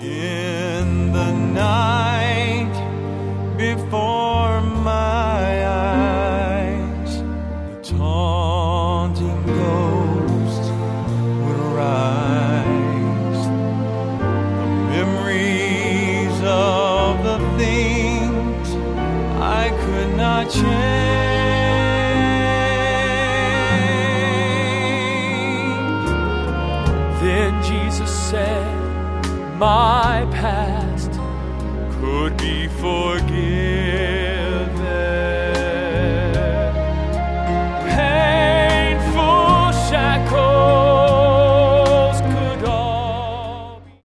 In the night before my eyes, the taunting ghost would arise. The memories of the things I could not change. Then Jesus said, my past could be forgiven.